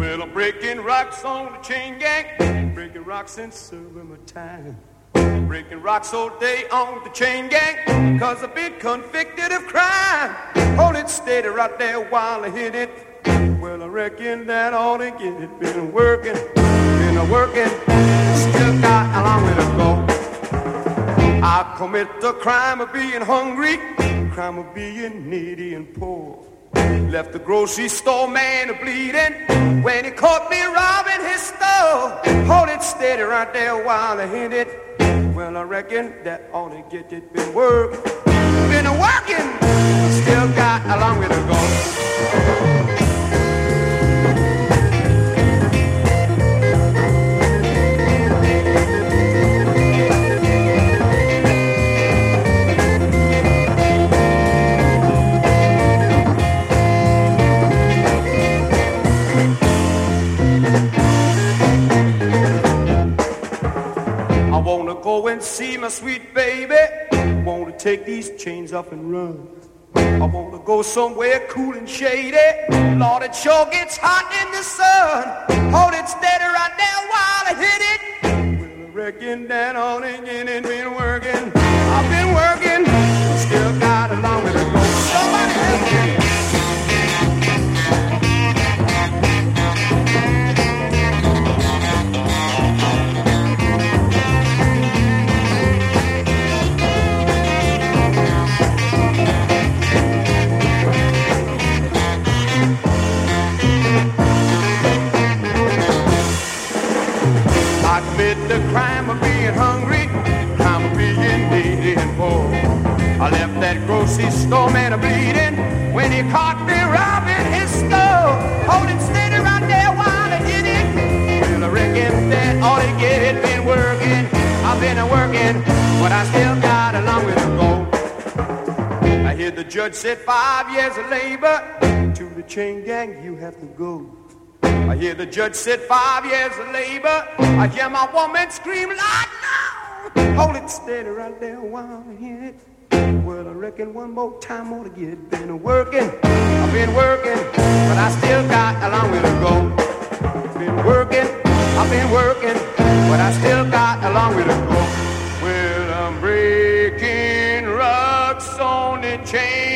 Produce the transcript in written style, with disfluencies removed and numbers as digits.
Well, I'm breaking rocks on the chain gang, breaking rocks since serving time. Breaking rocks all day on the chain gang, cause I've been convicted of crime. Hold it steady right there while I hit it. Well, I reckon that ought to get it. Been working, still got a long way to go. I commit the crime of being hungry, crime of being needy and poor. Left the grocery store man bleeding when he caught me robbing his store. Hold it steady right there while I hit it. Well, I reckon that ought to get it. Been working, still got a long way to go. I wanna go and see my sweet baby. Wanna take these chains off and run. I wanna go somewhere cool and shady. Lord, it sure gets hot in the sun. Hold it steady right there while I hit it. Well, I reckon that on again and been working. I've been working, still got a long way to go. Somebody help me. I commit the crime of being hungry, crime of being needy and poor. I left that grocery store man bleeding when he caught me robbing his store. Hold it steady right there while I did it. Well, I reckon that ought to get it. Been working, I've been working, but I still got a long way to go. I hear the judge said 5 years of labor. To the chain gang you have to go. I hear the judge said 5 years of labor. I hear my woman scream like no. Hold it steady right there while I hit it. Well, I reckon one more time ought to get it. Been working, I've been working, but I still got a long way to go. Been working, I've been working, but I still got a long way to go. Well, I'm breaking rocks on the chain